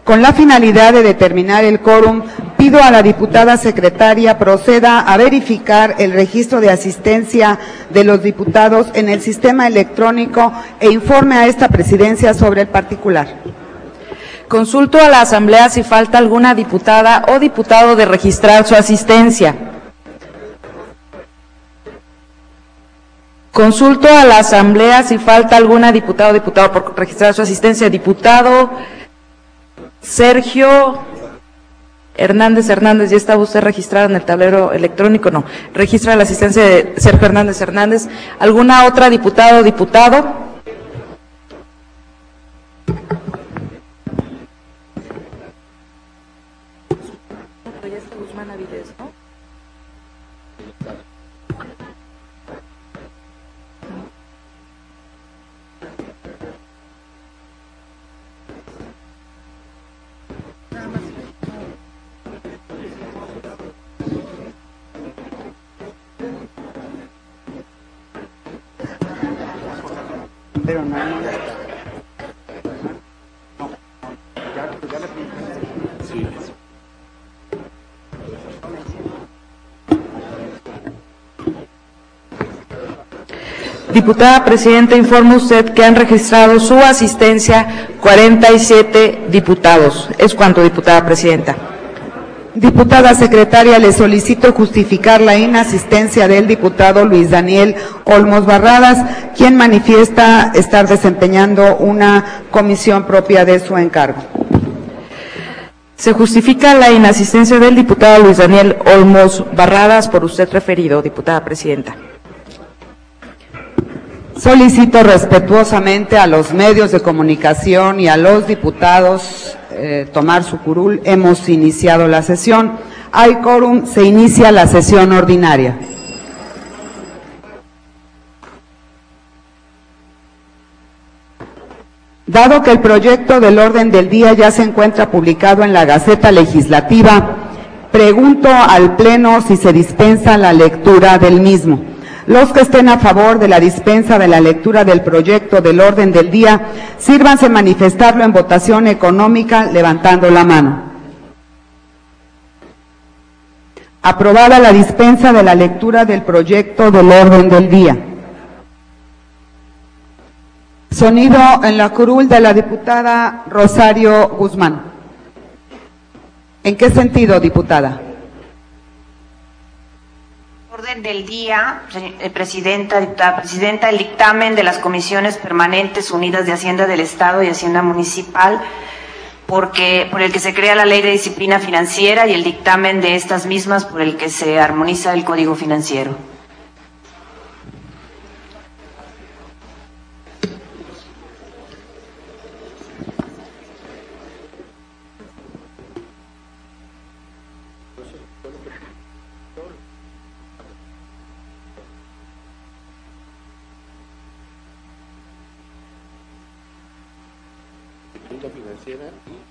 Con la finalidad de determinar el quórum, pido a la diputada secretaria proceda a verificar el registro de asistencia de los diputados en el sistema electrónico e informe a esta presidencia sobre el particular. Consulto a la Asamblea si falta alguna diputada o diputado de registrar su asistencia. Consulto a la Asamblea si falta alguna diputada o diputado por registrar su asistencia. Diputado Sergio Hernández, ¿ya estaba usted registrado en el tablero electrónico? No. Registra la asistencia de Sergio Hernández. ¿Alguna otra diputada o diputado? Pero no. Diputada Presidenta, informa usted que han registrado su asistencia 47 diputados. ¿Es cuánto, diputada Presidenta? Diputada secretaria, le solicito justificar la inasistencia del diputado Luis Daniel Olmos Barradas, quien manifiesta estar desempeñando una comisión propia de su encargo. Se justifica la inasistencia del diputado Luis Daniel Olmos Barradas, por usted referido, diputada Presidenta. Solicito respetuosamente a los medios de comunicación y a los diputados tomar su curul. Hemos iniciado la sesión. Hay quórum, se inicia la sesión ordinaria. Dado que el proyecto del orden del día ya se encuentra publicado en la Gaceta Legislativa, pregunto al Pleno si se dispensa la lectura del mismo. Los que estén a favor de la dispensa de la lectura del proyecto del orden del día, sírvanse manifestarlo en votación económica levantando la mano. Aprobada la dispensa de la lectura del proyecto del orden del día. Sonido en la curul de la diputada Rosario Guzmán. ¿En qué sentido, diputada? Orden del día, Presidenta, diputada Presidenta, el dictamen de las Comisiones Permanentes Unidas de Hacienda del Estado y Hacienda Municipal, por el que se crea la Ley de Disciplina Financiera, y el dictamen de estas mismas por el que se armoniza el Código Financiero. Financiera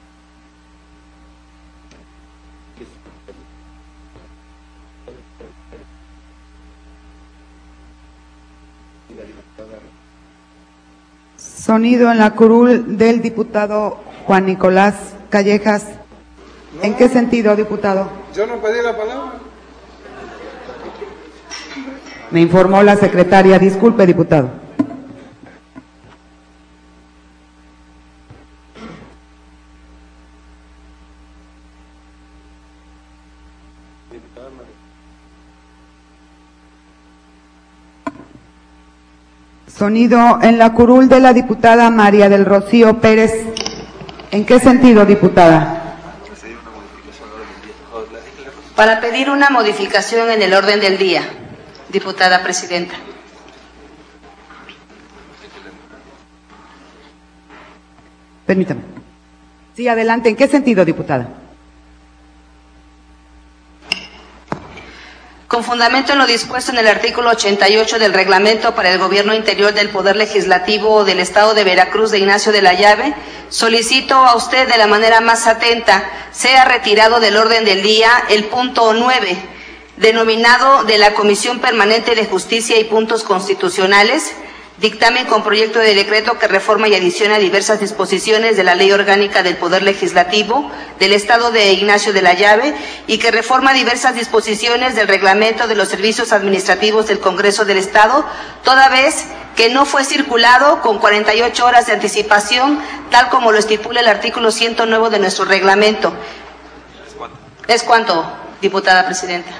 Sonido en la curul del diputado Juan Nicolás Callejas. ¿En qué sentido, diputado? Yo no pedí la palabra. Me informó la secretaria. Disculpe, diputado. Sonido en la curul de la diputada María del Rocío Pérez. ¿En qué sentido, diputada? Para pedir una modificación en el orden del día, diputada Presidenta. Permítame. Sí, adelante. ¿En qué sentido, diputada? Con fundamento en lo dispuesto en el artículo 88 del Reglamento para el Gobierno Interior del Poder Legislativo del Estado de Veracruz de Ignacio de la Llave, solicito a usted de la manera más atenta sea retirado del orden del día el punto 9, denominado de la Comisión Permanente de Justicia y Puntos Constitucionales, Dictamen con proyecto de decreto que reforma y adiciona diversas disposiciones de la Ley Orgánica del Poder Legislativo del Estado de Ignacio de la Llave y que reforma diversas disposiciones del Reglamento de los Servicios Administrativos del Congreso del Estado, toda vez que no fue circulado con 48 horas de anticipación, tal como lo estipula el artículo 109 de nuestro reglamento. ¿Es cuánto, diputada presidenta?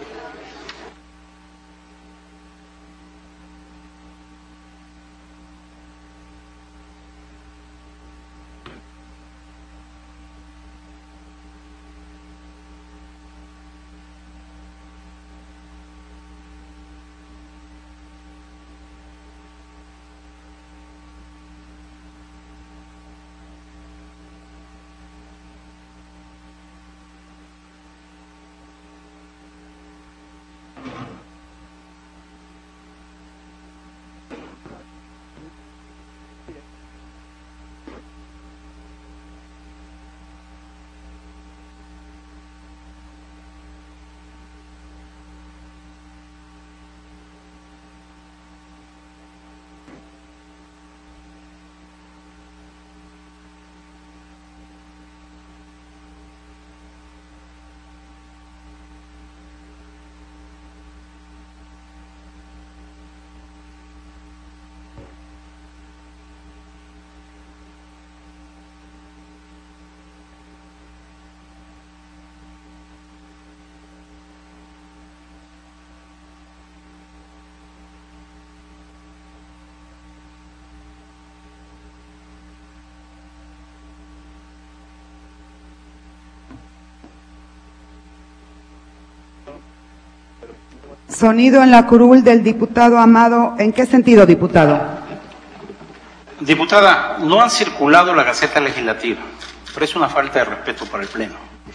Sonido en la curul del diputado Amado. ¿En qué sentido, diputado? Diputada, no han circulado la Gaceta Legislativa, pero es una falta de respeto para el Pleno.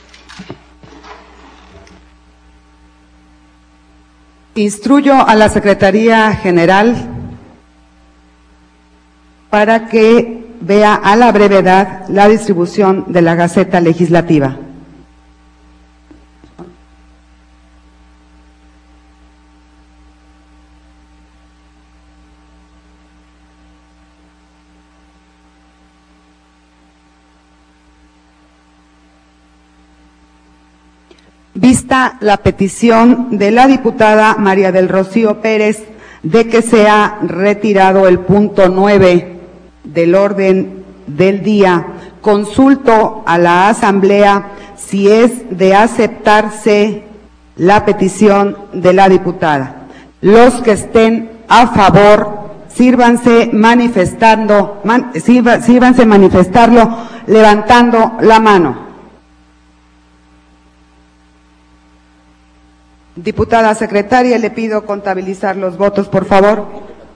Instruyo a la Secretaría General para que vea a la brevedad la distribución de la Gaceta Legislativa. Vista la petición de la diputada María del Rocío Pérez de que sea retirado el punto 9 del orden del día, consulto a la Asamblea si es de aceptarse la petición de la diputada. Los que estén a favor, sírvanse manifestarlo levantando la mano. Diputada secretaria, le pido contabilizar los votos, por favor.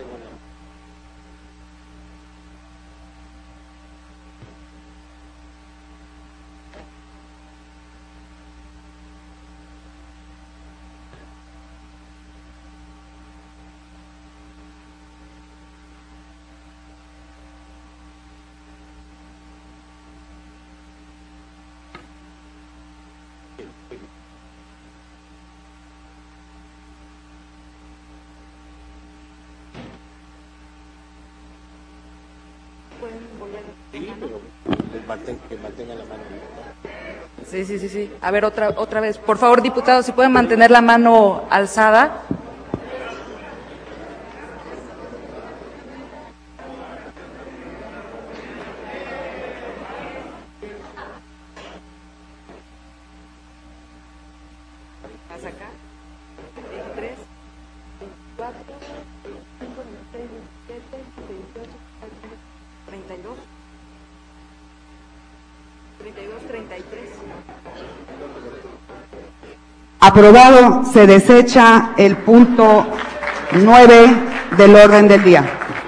Que mantenga la mano. Sí. A ver, otra vez. Por favor, diputados, si pueden mantener la mano alzada. ¿Hasta acá? 23, 24, 25, 26, 27, 28, 32. 32, 33. Aprobado, se desecha el punto 9 del orden del día.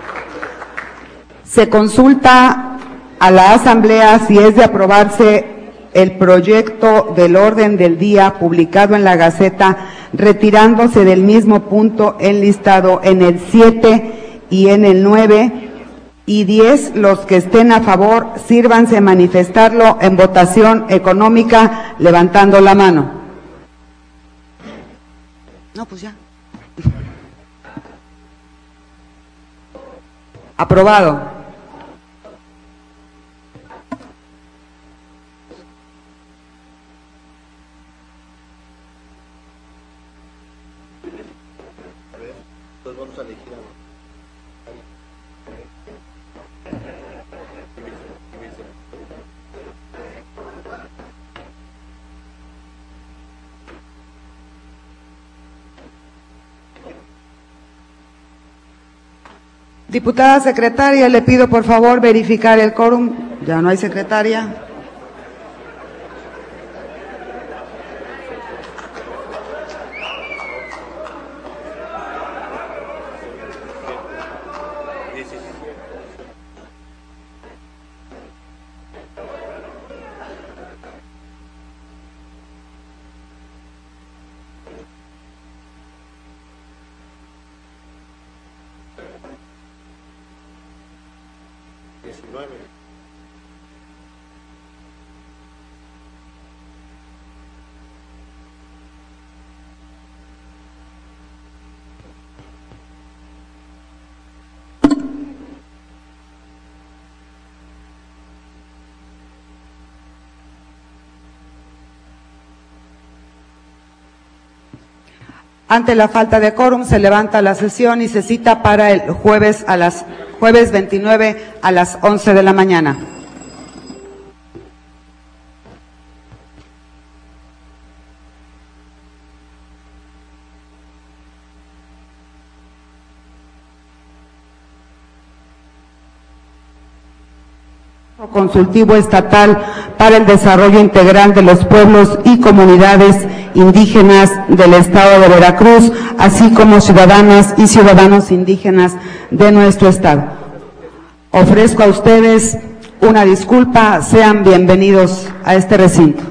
Se consulta a la Asamblea si es de aprobarse el proyecto del orden del día publicado en la Gaceta, retirándose del mismo punto enlistado en el 7 y en el 9. Y 10, los que estén a favor, sírvanse manifestarlo en votación económica, levantando la mano. No, pues ya. Aprobado. Entonces vamos a elegir a... Diputada secretaria, le pido por favor verificar el quórum. Ya no hay secretaria. Ante la falta de quórum se levanta la sesión y se cita para el jueves 29 a las 11 de la mañana. Consultivo estatal para el desarrollo integral de los pueblos y comunidades indígenas del estado de Veracruz, así como ciudadanas y ciudadanos indígenas de nuestro estado. Ofrezco a ustedes una disculpa, sean bienvenidos a este recinto.